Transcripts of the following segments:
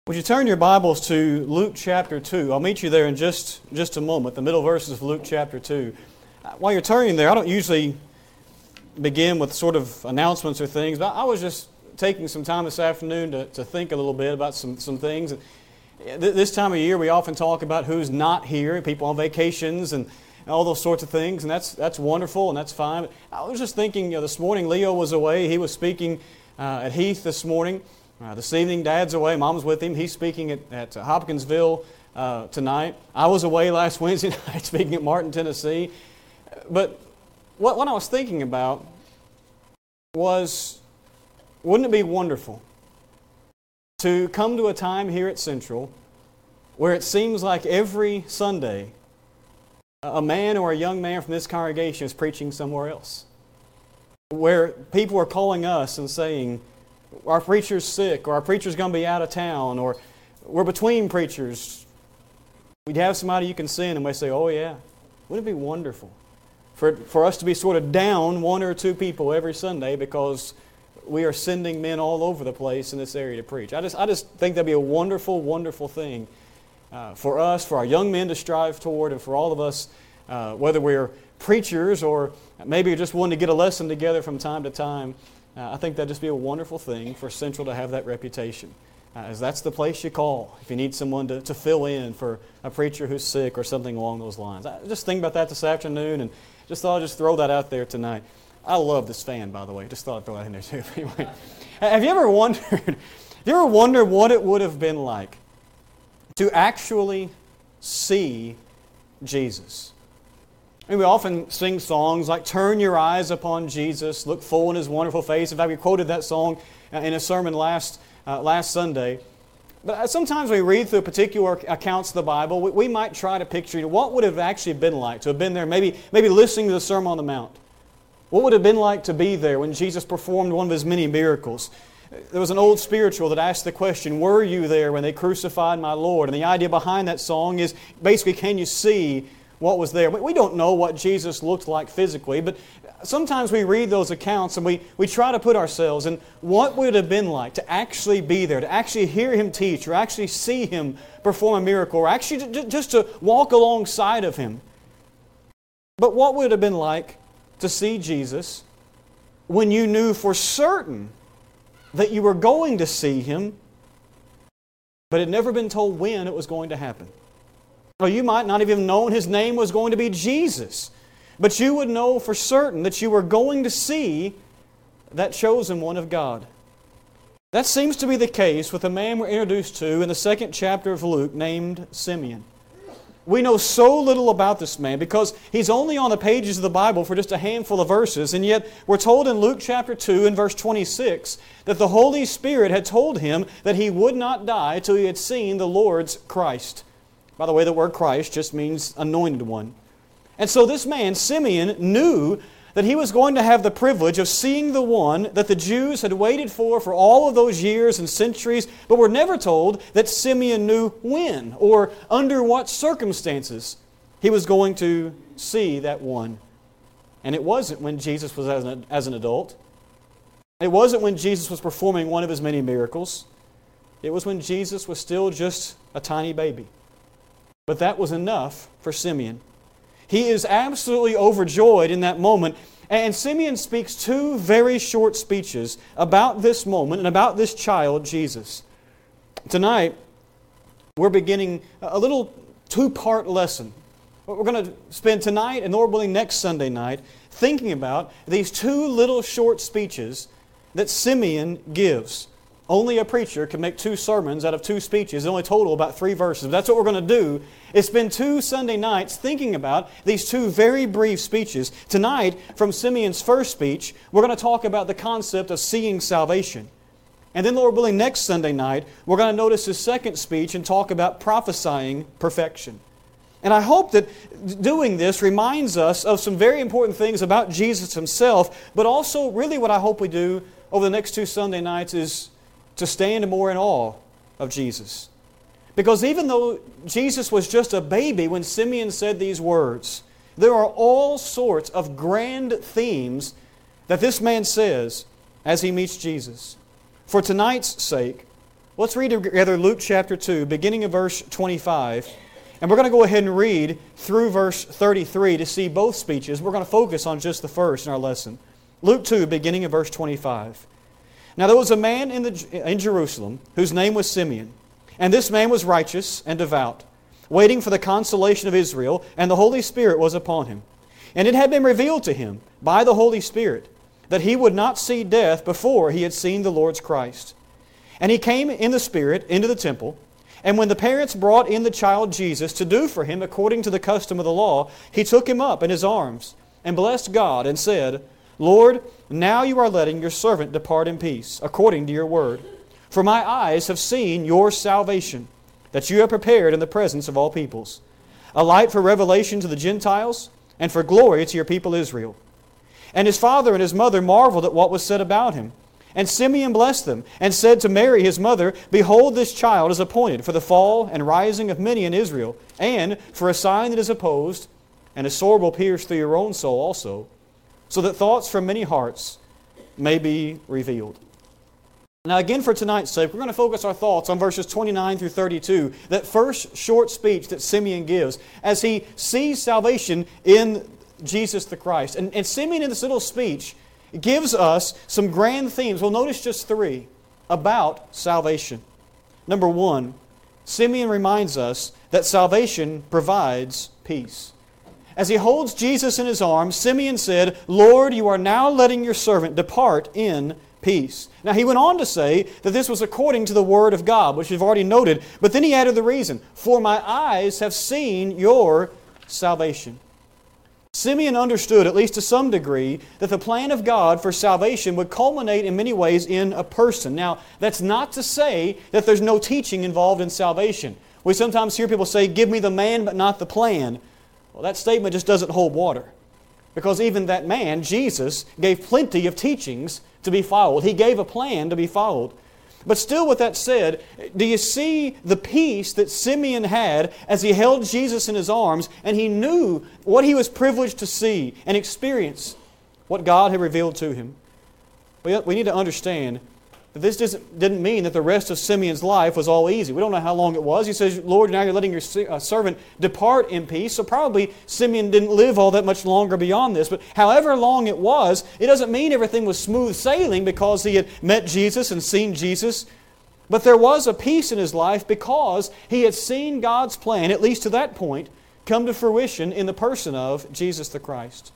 Would you turn your Bibles to Luke chapter 2? I'll meet you there in just a moment, the middle verses of Luke chapter 2. While you're turning there, I don't usually begin with sort of announcements or things, but I was just taking some time this afternoon to think a little bit about some things. This time of year, we often talk about who's not here, people on vacations and all those sorts of things, and that's wonderful and that's fine. But I was just thinking, this morning Leo was away. He was speaking at Heath this morning. This evening, Dad's away. Mom's with him. He's speaking at Hopkinsville tonight. I was away last Wednesday night speaking at Martin, Tennessee. But what I was thinking about was, wouldn't it be wonderful to come to a time here at Central where it seems like every Sunday a man or a young man from this congregation is preaching somewhere else, where people are calling us and saying, our preacher's sick, or our preacher's going to be out of town, or we're between preachers. We'd have somebody you can send, and we say, oh yeah, wouldn't it be wonderful for us to be sort of down one or two people every Sunday because we are sending men all over the place in this area to preach. I just think that'd be a wonderful, wonderful thing for us, for our young men to strive toward, and for all of us, whether we're preachers or maybe just wanting to get a lesson together from time to time. I think that'd just be a wonderful thing for Central to have that reputation, as that's the place you call if you need someone to fill in for a preacher who's sick or something along those lines. I just think about that this afternoon and just thought I'd just throw that out there tonight. I love this fan, by the way. Just thought I'd throw that in there too. Anyway, have you ever wondered what it would have been like to actually see Jesus? I mean, we often sing songs like "Turn your eyes upon Jesus, look full in His wonderful face." In fact, we quoted that song in a sermon last Sunday. But sometimes when we read through particular accounts of the Bible, we might try to picture what would have actually been like to have been there, maybe listening to the Sermon on the Mount. What would it have been like to be there when Jesus performed one of His many miracles? There was an old spiritual that asked the question, were you there when they crucified my Lord? And the idea behind that song is basically, can you see what was there? We don't know what Jesus looked like physically, but sometimes we read those accounts and we try to put ourselves in what would it have been like to actually be there, to actually hear Him teach, or actually see Him perform a miracle, or actually just to walk alongside of Him. But what would it have been like to see Jesus when you knew for certain that you were going to see Him, but had never been told when it was going to happen? Or you might not have even known His name was going to be Jesus, but you would know for certain that you were going to see that chosen one of God. That seems to be the case with a man we're introduced to in the 2nd chapter of Luke named Simeon. We know so little about this man because he's only on the pages of the Bible for just a handful of verses, and yet we're told in Luke chapter 2 and verse 26 that the Holy Spirit had told him that he would not die till he had seen the Lord's Christ. By the way, the word Christ just means anointed one. And so this man, Simeon, knew that he was going to have the privilege of seeing the one that the Jews had waited for all of those years and centuries, but were never told that Simeon knew when or under what circumstances he was going to see that one. And it wasn't when Jesus was as an adult. It wasn't when Jesus was performing one of His many miracles. It was when Jesus was still just a tiny baby. But that was enough for Simeon. He is absolutely overjoyed in that moment. And Simeon speaks two very short speeches about this moment and about this child, Jesus. Tonight, we're beginning a little two-part lesson. We're going to spend tonight and, Lord willing, next Sunday night thinking about these two little short speeches that Simeon gives. Only a preacher can make two sermons out of two speeches. They only total about 3 verses. But that's what we're going to do, is spend 2 Sunday nights thinking about these two very brief speeches. Tonight, from Simeon's first speech, we're going to talk about the concept of seeing salvation. And then, Lord willing, next Sunday night, we're going to notice his second speech and talk about prophesying perfection. And I hope that doing this reminds us of some very important things about Jesus Himself, but also really what I hope we do over the next 2 Sunday nights is to stand more in awe of Jesus. Because even though Jesus was just a baby when Simeon said these words, there are all sorts of grand themes that this man says as he meets Jesus. For tonight's sake, Let's read together Luke chapter 2, beginning of verse 25. And we're going to go ahead and read through verse 33 to see both speeches. We're going to focus on just the first in our lesson. Luke 2, beginning of verse 25. Now there was a man in Jerusalem whose name was Simeon. And this man was righteous and devout, waiting for the consolation of Israel, and the Holy Spirit was upon him. And it had been revealed to him by the Holy Spirit that he would not see death before he had seen the Lord's Christ. And he came in the Spirit into the temple. And when the parents brought in the child Jesus to do for him according to the custom of the law, he took him up in his arms and blessed God and said, Lord, now you are letting your servant depart in peace, according to your word. For my eyes have seen your salvation, that you have prepared in the presence of all peoples, a light for revelation to the Gentiles, and for glory to your people Israel. And his father and his mother marveled at what was said about him. And Simeon blessed them, and said to Mary his mother, Behold, this child is appointed for the fall and rising of many in Israel, and for a sign that is opposed, and a sword will pierce through your own soul also, so that thoughts from many hearts may be revealed. Now again, for tonight's sake, we're going to focus our thoughts on verses 29 through 32, that first short speech that Simeon gives as he sees salvation in Jesus the Christ. And Simeon in this little speech gives us some grand themes. We'll notice just three about salvation. Number one, Simeon reminds us that salvation provides peace. As he holds Jesus in his arms, Simeon said, Lord, you are now letting your servant depart in peace. Now he went on to say that this was according to the Word of God, which we've already noted, but then he added the reason, for my eyes have seen your salvation. Simeon understood, at least to some degree, that the plan of God for salvation would culminate in many ways in a person. Now, that's not to say that there's no teaching involved in salvation. We sometimes hear people say, give me the man but not the plan. Well, that statement just doesn't hold water. Because even that man, Jesus, gave plenty of teachings to be followed. He gave a plan to be followed. But still, with that said, do you see the peace that Simeon had as he held Jesus in his arms and he knew what he was privileged to see and experience, what God had revealed to him? We need to understand that this didn't mean that the rest of Simeon's life was all easy. We don't know how long it was. He says, Lord, now you're letting your servant depart in peace. So probably Simeon didn't live all that much longer beyond this. But however long it was, it doesn't mean everything was smooth sailing because he had met Jesus and seen Jesus. But there was a peace in his life because he had seen God's plan, at least to that point, come to fruition in the person of Jesus the Christ.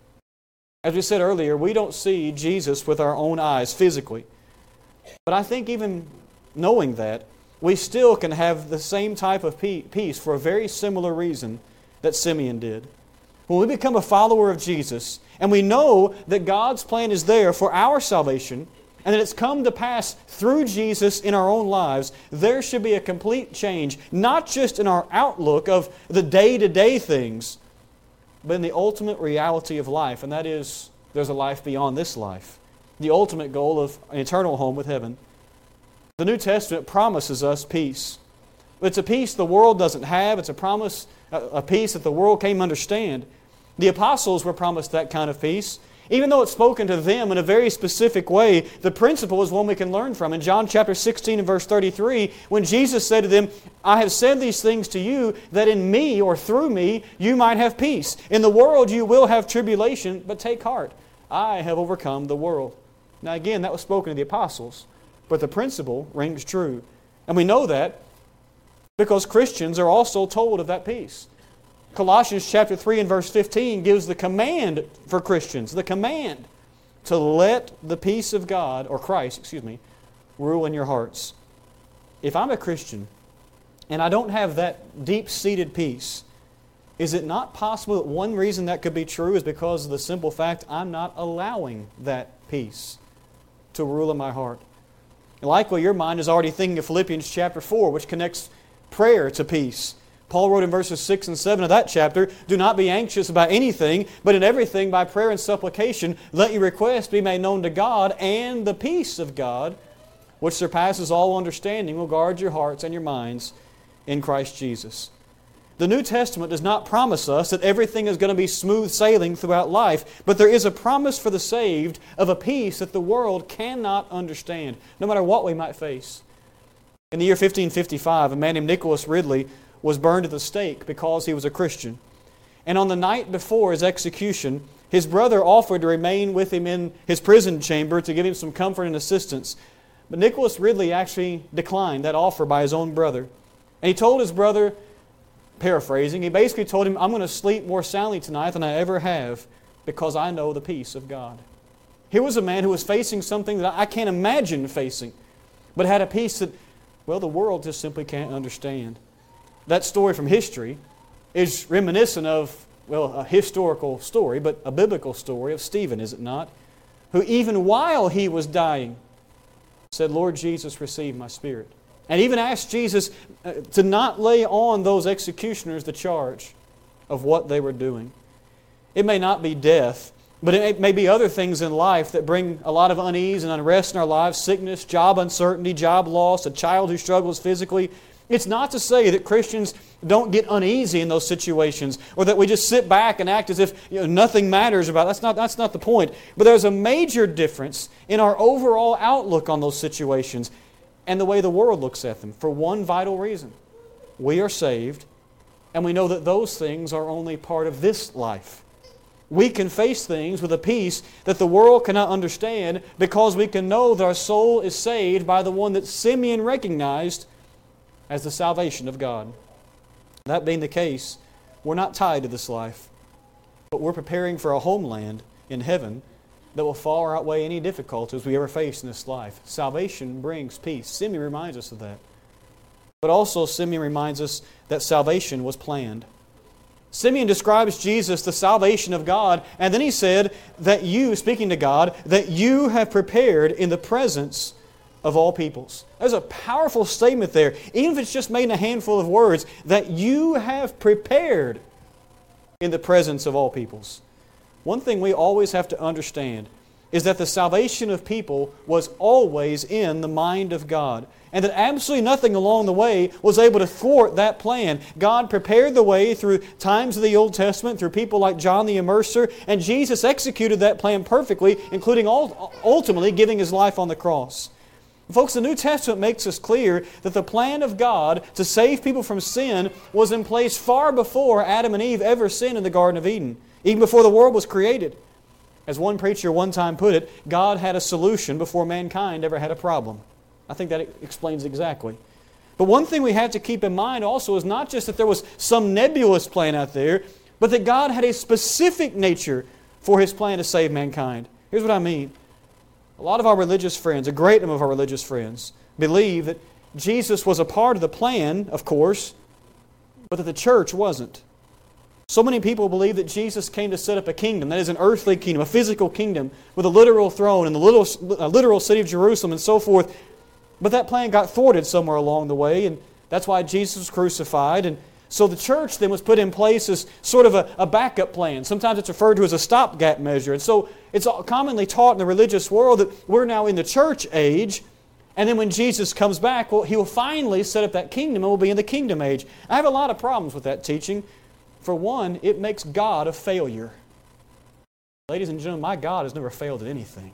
As we said earlier, we don't see Jesus with our own eyes physically. But I think even knowing that, we still can have the same type of peace for a very similar reason that Simeon did. When we become a follower of Jesus, and we know that God's plan is there for our salvation, and that it's come to pass through Jesus in our own lives, there should be a complete change, not just in our outlook of the day-to-day things, but in the ultimate reality of life, and that is, there's a life beyond this life. The ultimate goal of an eternal home with heaven. The New Testament promises us peace. It's a peace the world doesn't have. It's a peace that the world can't understand. The apostles were promised that kind of peace. Even though it's spoken to them in a very specific way, the principle is one we can learn from. In John chapter 16 and verse 33, when Jesus said to them, I have said these things to you, that in me or through me you might have peace. In the world you will have tribulation, but take heart. I have overcome the world. Now again, that was spoken to the apostles, but the principle rings true. And we know that because Christians are also told of that peace. Colossians chapter 3 and verse 15 gives the command for Christians, the command to let the peace of God, or Christ, rule in your hearts. If I'm a Christian and I don't have that deep-seated peace, is it not possible that one reason that could be true is because of the simple fact I'm not allowing that peace to rule in my heart? And likely your mind is already thinking of Philippians chapter 4, which connects prayer to peace. Paul wrote in verses 6 and 7 of that chapter, do not be anxious about anything, but in everything by prayer and supplication, let your requests be made known to God, and the peace of God, which surpasses all understanding, will guard your hearts and your minds in Christ Jesus. The New Testament does not promise us that everything is going to be smooth sailing throughout life, but there is a promise for the saved of a peace that the world cannot understand, no matter what we might face. In the year 1555, a man named Nicholas Ridley was burned at the stake because he was a Christian. And on the night before his execution, his brother offered to remain with him in his prison chamber to give him some comfort and assistance. But Nicholas Ridley actually declined that offer by his own brother. And he told his brother, paraphrasing, he basically told him, I'm going to sleep more soundly tonight than I ever have because I know the peace of God. Here was a man who was facing something that I can't imagine facing, but had a peace that, well, the world just simply can't understand. That story from history is reminiscent of, well, a historical story, but a biblical story of Stephen, is it not? Who even while he was dying said, Lord Jesus, receive my spirit. And even asked Jesus to not lay on those executioners the charge of what they were doing. It may not be death, but it may be other things in life that bring a lot of unease and unrest in our lives, sickness, job uncertainty, job loss, a child who struggles physically. It's not to say that Christians don't get uneasy in those situations or that we just sit back and act as if nothing matters about it. That's not the point. But there's a major difference in our overall outlook on those situations and the way the world looks at them for one vital reason. We are saved, and we know that those things are only part of this life. We can face things with a peace that the world cannot understand because we can know that our soul is saved by the one that Simeon recognized as the salvation of God. That being the case, we're not tied to this life, but we're preparing for a homeland in heaven that will far outweigh any difficulties we ever face in this life. Salvation brings peace. Simeon reminds us of that. But also Simeon reminds us that salvation was planned. Simeon describes Jesus, the salvation of God, and then he said that you, speaking to God, that you have prepared in the presence of all peoples. There's a powerful statement there, even if it's just made in a handful of words, that you have prepared in the presence of all peoples. One thing we always have to understand is that the salvation of people was always in the mind of God, and that absolutely nothing along the way was able to thwart that plan. God prepared the way through times of the Old Testament, through people like John the Immerser, and Jesus executed that plan perfectly, including ultimately giving His life on the cross. Folks, the New Testament makes us clear that the plan of God to save people from sin was in place far before Adam and Eve ever sinned in the Garden of Eden, even before the world was created. As one preacher one time put it, God had a solution before mankind ever had a problem. I think that explains exactly. But one thing we have to keep in mind also is not just that there was some nebulous plan out there, but that God had a specific nature for His plan to save mankind. Here's what I mean. A lot of our religious friends, a great number of our religious friends, believe that Jesus was a part of the plan, of course, but that the church wasn't. So many people believe that Jesus came to set up a kingdom, that is an earthly kingdom, a physical kingdom, with a literal throne and the literal city of Jerusalem and so forth. But that plan got thwarted somewhere along the way, and that's why Jesus was crucified. And so the church then was put in place as sort of a backup plan. Sometimes it's referred to as a stopgap measure. And so it's commonly taught in the religious world that we're now in the church age, and then when Jesus comes back, well, He will finally set up that kingdom and we'll be in the kingdom age. I have a lot of problems with that teaching. For one, it makes God a failure. Ladies and gentlemen, my God has never failed at anything.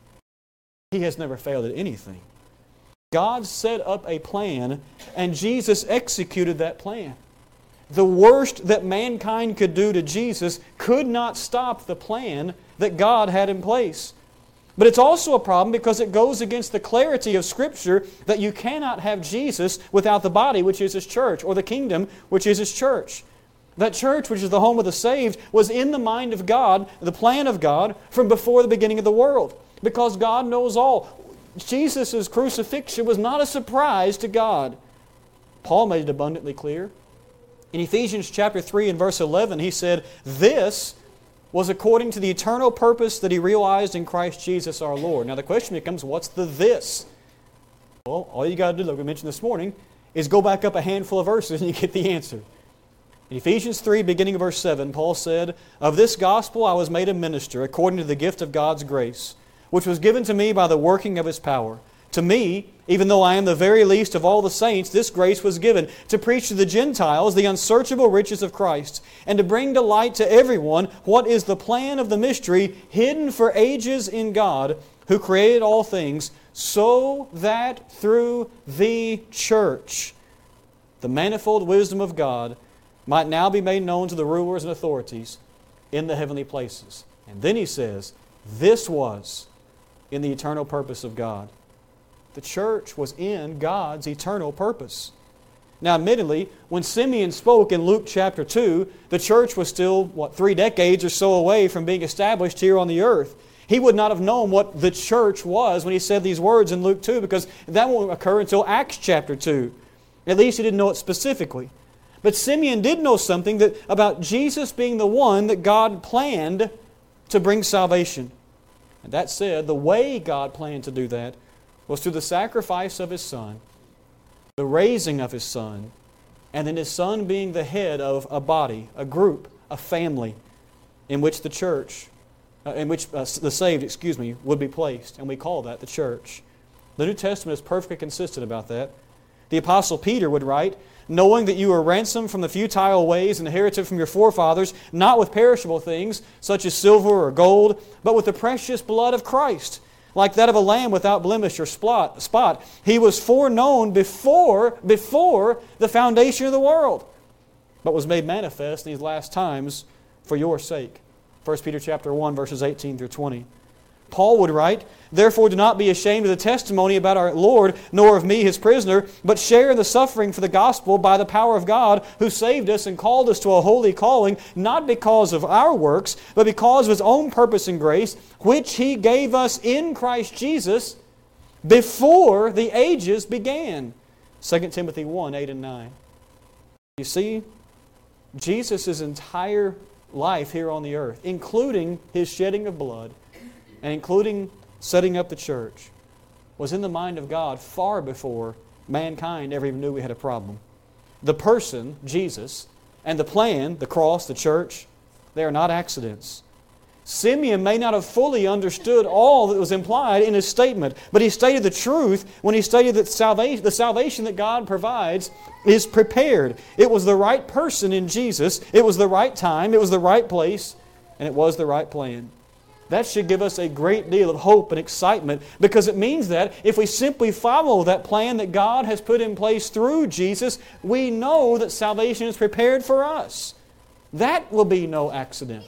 He has never failed at anything. God set up a plan, and Jesus executed that plan. The worst that mankind could do to Jesus could not stop the plan that God had in place. But it's also a problem because it goes against the clarity of Scripture that you cannot have Jesus without the body, which is His church, or the kingdom, which is His church. That church, which is the home of the saved, was in the mind of God, the plan of God, from before the beginning of the world. Because God knows all. Jesus' crucifixion was not a surprise to God. Paul made it abundantly clear. In Ephesians chapter 3 and verse 11, he said, "This was according to the eternal purpose that He realized in Christ Jesus our Lord." Now the question becomes, what's the this? Well, all you got to do, like we mentioned this morning, is go back up a handful of verses and you get the answer. In Ephesians 3, beginning of verse 7, Paul said, "Of this gospel I was made a minister according to the gift of God's grace, which was given to me by the working of His power. To me, even though I am the very least of all the saints, this grace was given, to preach to the Gentiles the unsearchable riches of Christ, and to bring to light to everyone what is the plan of the mystery hidden for ages in God, who created all things, so that through the church the manifold wisdom of God might now be made known to the rulers and authorities in the heavenly places. And then he says, this was in the eternal purpose of God. The church was in God's eternal purpose. Now, admittedly, when Simeon spoke in Luke chapter 2, the church was still, 3 decades or so away from being established here on the earth. He would not have known what the church was when he said these words in Luke 2, because that won't occur until Acts chapter 2. At least he didn't know it specifically. But Simeon did know something about Jesus being the one that God planned to bring salvation. And that said, the way God planned to do that was through the sacrifice of His Son, the raising of His Son, and then His Son being the head of a body, a group, a family in which the church, the saved, would be placed. And we call that the church. The New Testament is perfectly consistent about that. The Apostle Peter would write, knowing that you are ransomed from the futile ways inherited from your forefathers, not with perishable things, such as silver or gold, but with the precious blood of Christ, like that of a lamb without blemish or spot. He was foreknown before the foundation of the world, but was made manifest in these last times for your sake. 1 Peter chapter 1, verses 18 through 20. Paul would write, therefore do not be ashamed of the testimony about our Lord, nor of me his prisoner, but share in the suffering for the gospel by the power of God, who saved us and called us to a holy calling, not because of our works, but because of His own purpose and grace, which He gave us in Christ Jesus before the ages began. 2 Timothy 1, 8 and 9. You see, Jesus' entire life here on the earth, including His shedding of blood, and including setting up the church, was in the mind of God far before mankind ever even knew we had a problem. The person, Jesus, and the plan, the cross, the church, they are not accidents. Simeon may not have fully understood all that was implied in his statement, but he stated the truth when he stated that the salvation that God provides is prepared. It was the right person in Jesus, it was the right time, it was the right place, and it was the right plan. That should give us a great deal of hope and excitement, because it means that if we simply follow that plan that God has put in place through Jesus, we know that salvation is prepared for us. That will be no accident.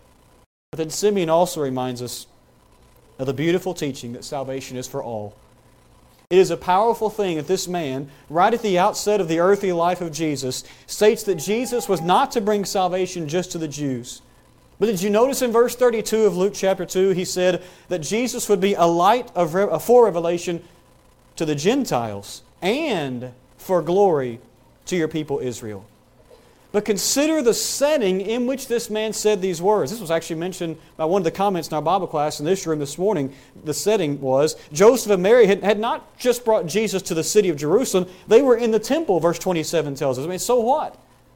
But then Simeon also reminds us of the beautiful teaching that salvation is for all. It is a powerful thing that this man, right at the outset of the earthly life of Jesus, states that Jesus was not to bring salvation just to the Jews. But did you notice in verse 32 of Luke chapter 2, he said that Jesus would be a light for revelation to the Gentiles and for glory to your people Israel. But consider the setting in which this man said these words. This was actually mentioned by one of the comments in our Bible class in this room this morning. The setting was, Joseph and Mary had not just brought Jesus to the city of Jerusalem, they were in the temple, verse 27 tells us. I mean, so what?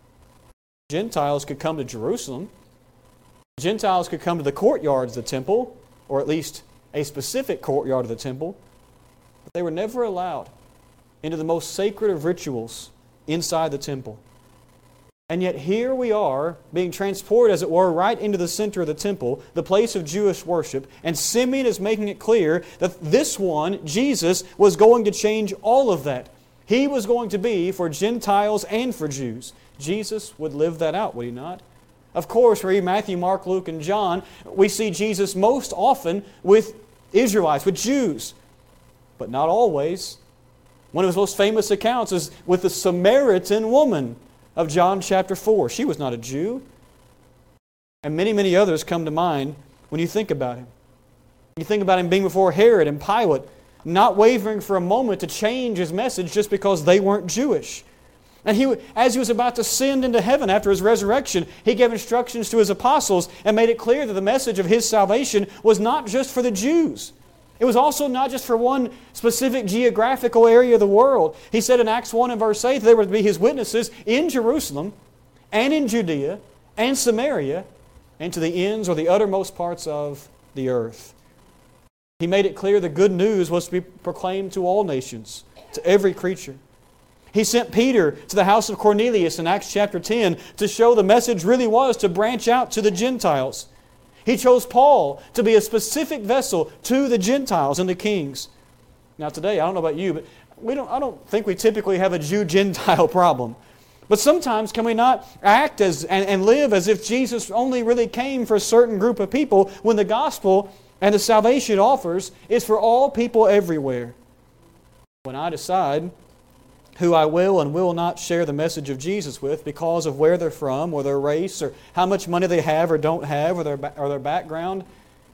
Gentiles could come to Jerusalem. Gentiles could come to the courtyards of the temple, or at least a specific courtyard of the temple, but they were never allowed into the most sacred of rituals inside the temple. And yet here we are, being transported, as it were, right into the center of the temple, the place of Jewish worship, and Simeon is making it clear that this one, Jesus, was going to change all of that. He was going to be for Gentiles and for Jews. Jesus would live that out, would He not? Of course, we read Matthew, Mark, Luke, and John, we see Jesus most often with Israelites, with Jews, but not always. One of His most famous accounts is with the Samaritan woman of John chapter 4. She was not a Jew. And many, many others come to mind when you think about Him. You think about Him being before Herod and Pilate, not wavering for a moment to change His message just because they weren't Jewish. And as He was about to ascend into heaven after His resurrection, He gave instructions to His apostles and made it clear that the message of His salvation was not just for the Jews. It was also not just for one specific geographical area of the world. He said in Acts 1 and verse 8, they were to be His witnesses in Jerusalem and in Judea and Samaria and to the ends or the uttermost parts of the earth. He made it clear the good news was to be proclaimed to all nations, to every creature. He sent Peter to the house of Cornelius in Acts chapter 10 to show the message really was to branch out to the Gentiles. He chose Paul to be a specific vessel to the Gentiles and the kings. Now today, I don't know about you, but I don't think we typically have a Jew-Gentile problem. But sometimes can we not act and live as if Jesus only really came for a certain group of people when the gospel and the salvation it offers is for all people everywhere? When I decide who I will and will not share the message of Jesus with because of where they're from or their race or how much money they have or don't have or their background,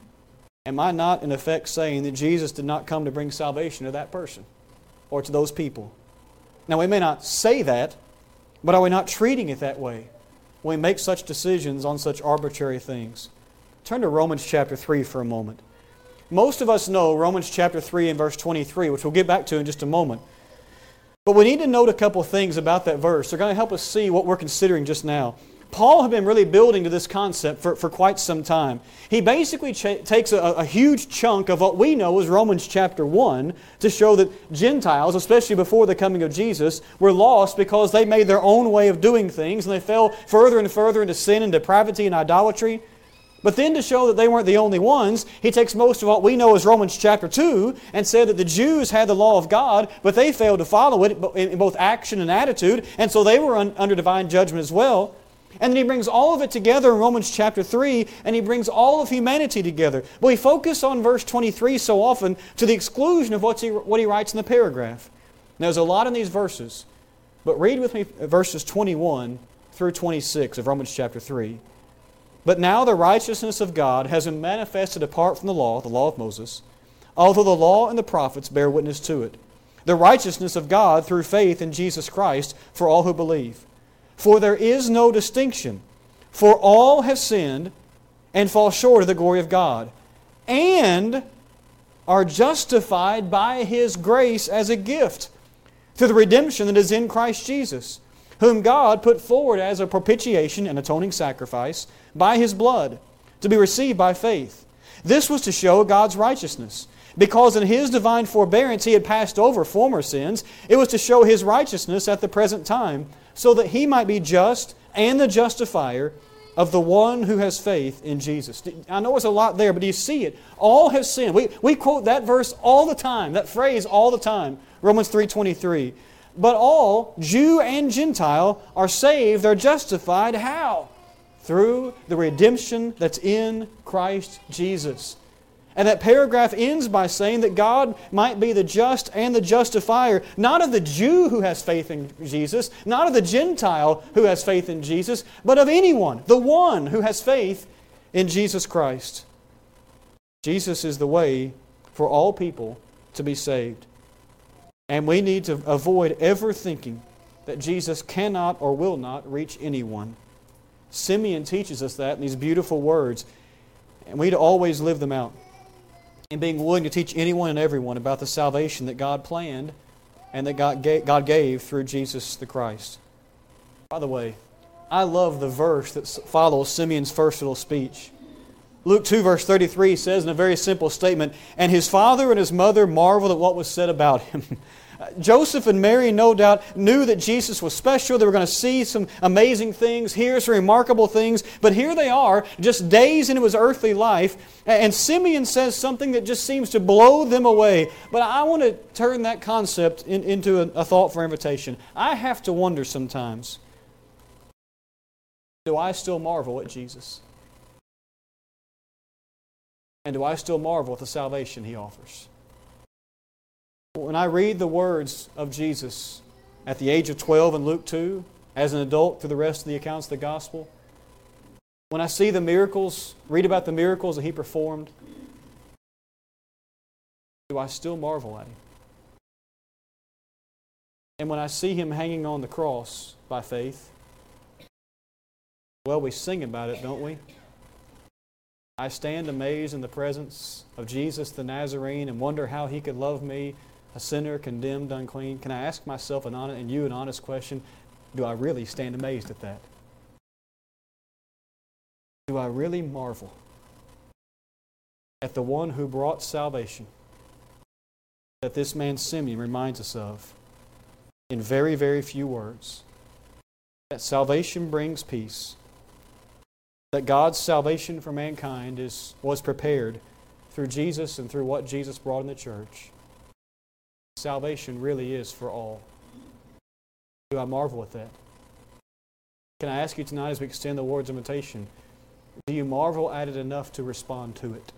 am I not in effect saying that Jesus did not come to bring salvation to that person or to those people? Now we may not say that, but are we not treating it that way when we make such decisions on such arbitrary things? Turn to Romans chapter 3 for a moment. Most of us know Romans chapter 3 and verse 23, which we'll get back to in just a moment. But we need to note a couple of things about that verse. They're going to help us see what we're considering just now. Paul had been really building to this concept for quite some time. He basically takes a huge chunk of what we know as Romans chapter 1 to show that Gentiles, especially before the coming of Jesus, were lost because they made their own way of doing things and they fell further and further into sin and depravity and idolatry. But then to show that they weren't the only ones, he takes most of what we know as Romans chapter 2 and said that the Jews had the law of God, but they failed to follow it in both action and attitude, and so they were under divine judgment as well. And then he brings all of it together in Romans chapter 3, and he brings all of humanity together. But we focus on verse 23 so often to the exclusion of what he writes in the paragraph. Now, there's a lot in these verses, but read with me verses 21 through 26 of Romans chapter 3. But now the righteousness of God has been manifested apart from the law of Moses, although the law and the prophets bear witness to it. The righteousness of God through faith in Jesus Christ for all who believe. For there is no distinction, for all have sinned and fall short of the glory of God, and are justified by His grace as a gift through the redemption that is in Christ Jesus, whom God put forward as a propitiation and atoning sacrifice by His blood, to be received by faith. This was to show God's righteousness. Because in His divine forbearance He had passed over former sins, it was to show His righteousness at the present time, so that He might be just and the justifier of the one who has faith in Jesus. I know it's a lot there, but do you see it? All have sinned. We quote that verse all the time, that phrase all the time, Romans 3:23. But all, Jew and Gentile, are saved, they're justified. How? Through the redemption that's in Christ Jesus. And that paragraph ends by saying that God might be the just and the justifier, not of the Jew who has faith in Jesus, not of the Gentile who has faith in Jesus, but of anyone, the one who has faith in Jesus Christ. Jesus is the way for all people to be saved. And we need to avoid ever thinking that Jesus cannot or will not reach anyone. Simeon teaches us that in these beautiful words, and we need to always live them out in being willing to teach anyone and everyone about the salvation that God planned and that God gave through Jesus the Christ. By the way, I love the verse that follows Simeon's first little speech. Luke 2 verse 33 says in a very simple statement, "And his father and his mother marveled at what was said about him." Joseph and Mary no doubt knew that Jesus was special. They were going to see some amazing things, hear some remarkable things. But here they are, just days into His earthly life, and Simeon says something that just seems to blow them away. But I want to turn that concept into a thought for invitation. I have to wonder sometimes, do I still marvel at Jesus? And do I still marvel at the salvation He offers? When I read the words of Jesus at the age of 12 in Luke 2, as an adult through the rest of the accounts of the Gospel, when I see the miracles, read about the miracles that He performed, do I still marvel at Him? And when I see Him hanging on the cross by faith, well, we sing about it, don't we? I stand amazed in the presence of Jesus the Nazarene and wonder how He could love me, a sinner, condemned, unclean. Can I ask myself an honest question? Do I really stand amazed at that? Do I really marvel at the one who brought salvation that this man Simeon reminds us of in very, very few words? That salvation brings peace. That God's salvation for mankind was prepared through Jesus and through what Jesus brought in the church. Salvation really is for all. Do I marvel at that? Can I ask you tonight as we extend the Lord's invitation, do you marvel at it enough to respond to it?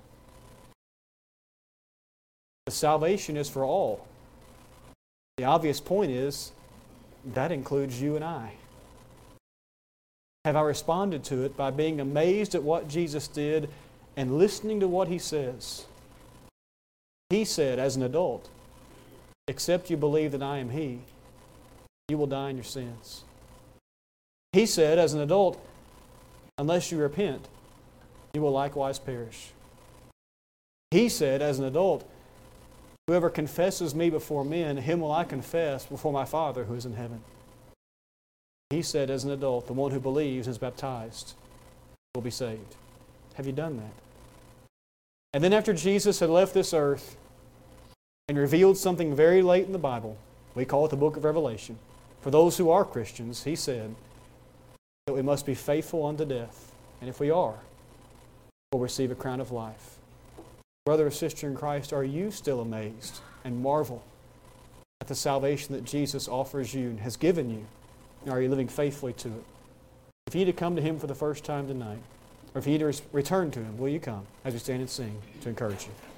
The salvation is for all. The obvious point is, that includes you and I. Have I responded to it by being amazed at what Jesus did and listening to what He says? He said as an adult, except you believe that I am He, you will die in your sins. He said as an adult, unless you repent, you will likewise perish. He said as an adult, whoever confesses me before men, him will I confess before my Father who is in heaven. He said as an adult, the one who believes and is baptized will be saved. Have you done that? And then after Jesus had left this earth and revealed something very late in the Bible, we call it the book of Revelation, for those who are Christians, He said that we must be faithful unto death. And if we are, we'll receive a crown of life. Brother or sister in Christ, are you still amazed and marvel at the salvation that Jesus offers you and has given you? And are you living faithfully to it? If you need to come to Him for the first time tonight, or if you need to return to Him, will you come as we stand and sing to encourage you?